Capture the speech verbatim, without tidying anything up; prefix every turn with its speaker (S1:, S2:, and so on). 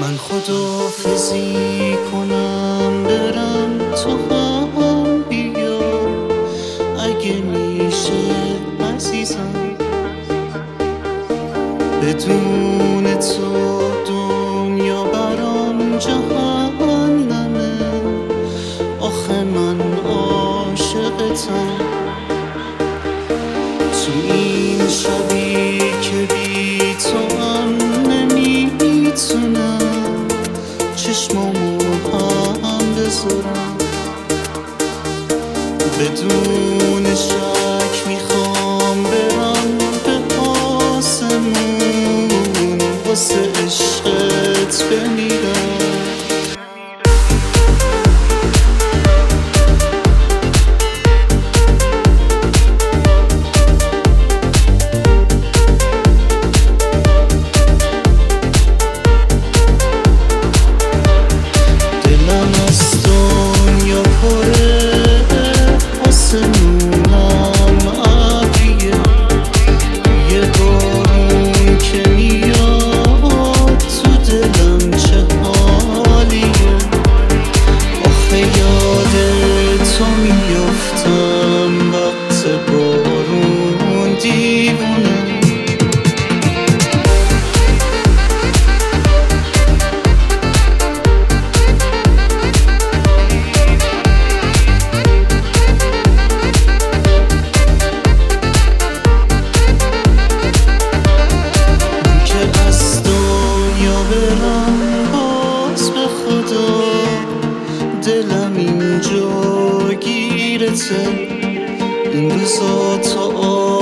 S1: من خداحافظی کنم برم، تو هم بیا اگه میشه عزیزم. بدون تو دنیا برام جهنمه، آخه من عاشقتم. تو این شبی که بی تو هم نمیتونم چشمامو هم بذارم. بدون شک میخوام برم به آسمون، واسه عشقت بمیرم. دلم اینجا گیرته این روزا تا